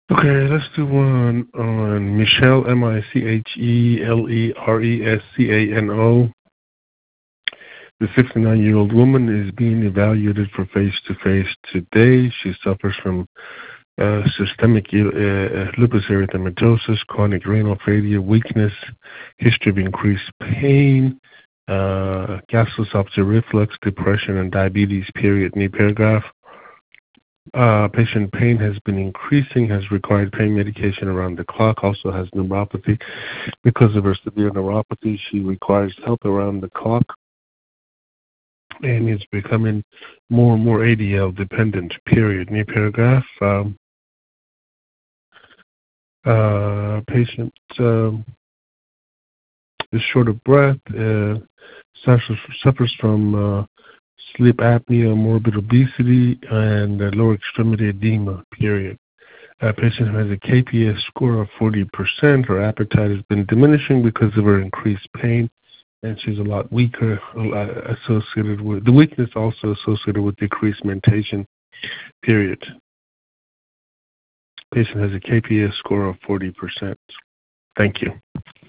Okay, let's do one on Michelle, Michelerescano. The 69-year-old woman is being evaluated for face-to-face today. She suffers from systemic lupus erythematosus, chronic renal failure, weakness, history of increased pain, gastroesophageal reflux, depression, and diabetes, period. New paragraph. Patient pain has been increasing, has required pain medication around the clock, also has neuropathy. Because of her severe neuropathy, she requires help around the clock and is becoming more and more ADL dependent, period. New paragraph. Patient is short of breath, suffers from sleep apnea, morbid obesity, and lower extremity edema, period. Patient has a KPS score of 40%. Her appetite has been diminishing because of her increased pain, and she's a lot weaker, associated with the weakness also associated with decreased mentation, period. Patient has a KPS score of 40%. Thank you.